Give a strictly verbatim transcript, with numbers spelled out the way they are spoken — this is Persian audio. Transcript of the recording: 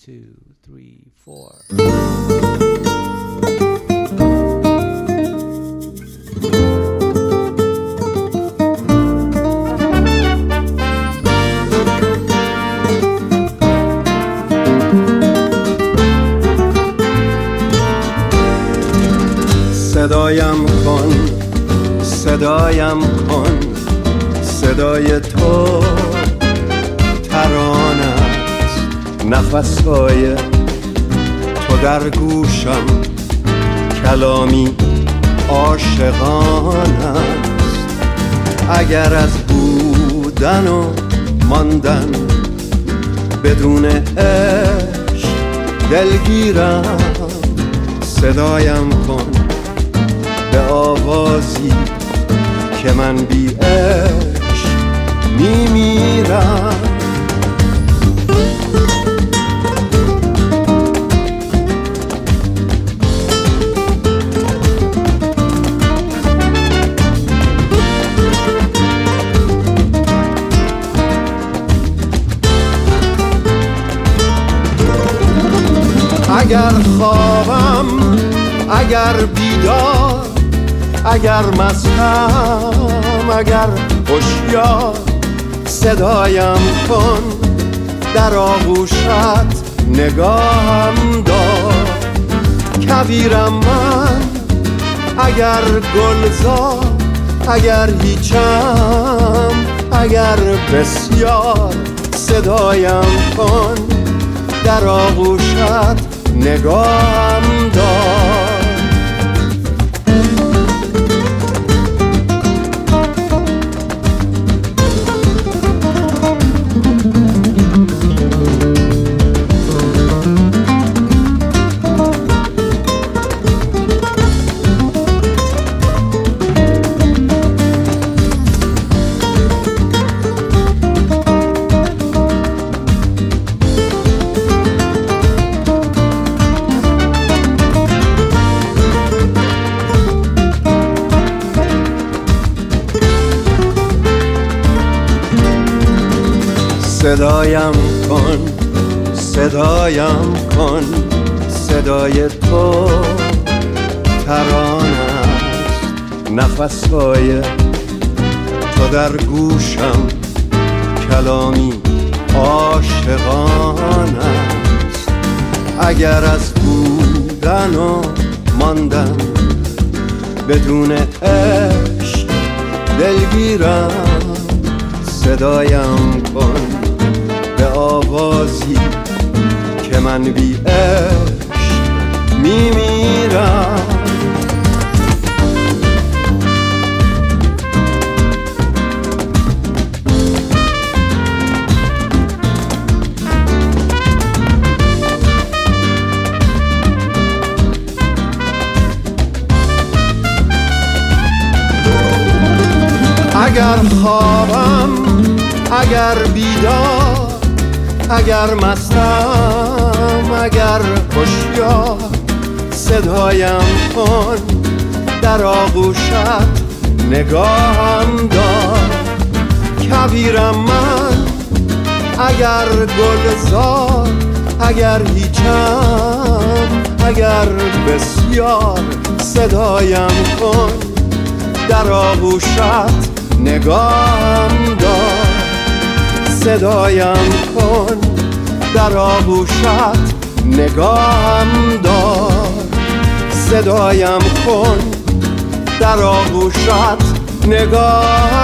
two, three, four. صدایم کن صدایم کن صدای تو ترانه است، نفس‌های تو در گوشم کلامی عاشقانه است. اگر از بودن و ماندن بدون عشق دلگیرم، صدایم کن به آوازی که من بی عشق میمیرم. اگر خوابم اگر بیدار، اگر مستم اگر هوشیار، صدایم کن در آغوشت نگاهم دار. کویرم من اگر گلزار، اگر هیچم اگر بسیار، صدایم کن در آغوشت نگاهم دار. صدایم کن صدایم کن صدای تو ترانه است، نفس‌های تو در گوشم کلامی عاشقانه است. اگر از بودن و ماندن بدون عشق دلگیرم، صدایم کن به آوازی که من بی عشق میمیرم. اگر خوابم اگر بیدار، اگر مستم اگر هوشیار، صدایم کن در آغوشت نگاهم دار. کویرم من اگر گلزار، اگر هیچم اگر بسیار، صدایم کن در آغوشت نگاهم دار. صدایم کن در آغوشت نگاهم دار. صدایم کن در آغوشت نگاهم